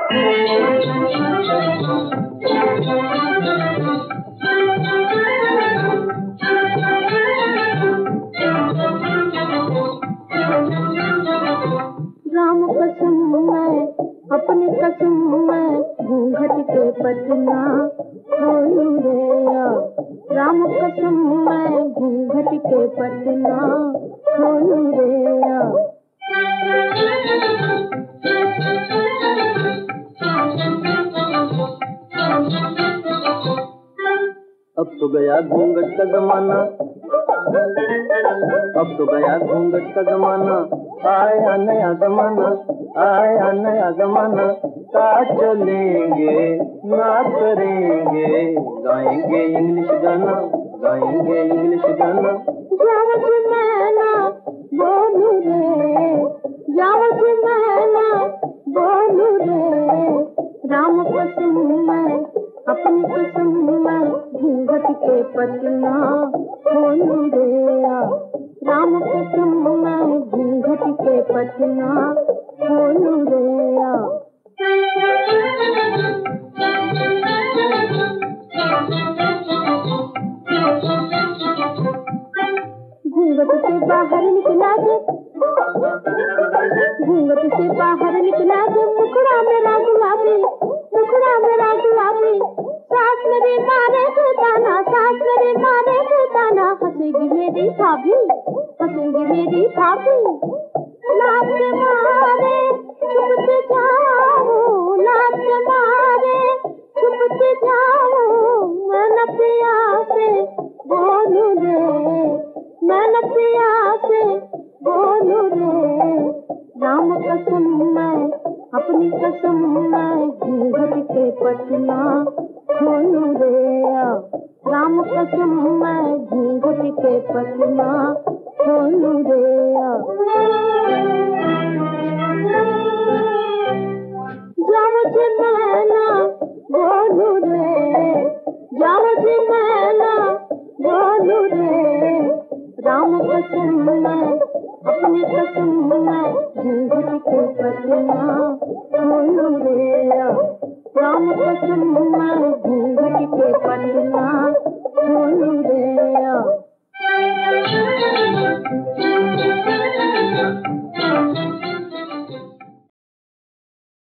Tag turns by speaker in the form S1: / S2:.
S1: राम कसम मैं अपनी कसम मैं घूंघट के पटना खोलू रे। राम कसम मैं घूंघट के पटना खोलू रे।
S2: अब तो गया घूंघट का जमाना, अब तो गया घूंघट का जमाना, आया नया जमाना, आया नया जमाना। साथ चलेंगे ना करेंगे, गाएंगे इंग्लिश गाना, गाएंगे इंग्लिश गाना।
S1: जाओ जी मैना बोलू रे, जाओ जी मैना बोलू रे। राम कसम मैं अपनी कसम मैं घूंघट के पटना खोलू रे। राम कसम मैं घूंघट के पटना खोलू रे। घूंघट से बाहर निकला जे, घूंघट से बाहर निकला जे, मुखड़ा मेरा गुलाबी, मुखड़ा मेरा गुलाबी। सास मेरी मारे के ताना, सास मेरी मारे के ताना। हंसेगी मेरी भाभी, हंसेगी मेरी भाभी। लाज के मारे छुपते जाओ, लाज के मारे छुपते जाओ। मैं न पिया से बोलू रे, मैं न पिया से बोलू रे। राम कसम मैं अपनी कसम मैं घूंघट के पटना खोलू रे। राम कसम मैं घूंघट के पटना खोलू रे। जाओ जी मैना बोलू रे, जाओ जी मैना बोलू रे। राम कसम मैं अपनी कसम मैं घूंघट के पटना खोलू रे। राम कसम मैं घूंघट के पटना खोलू रे।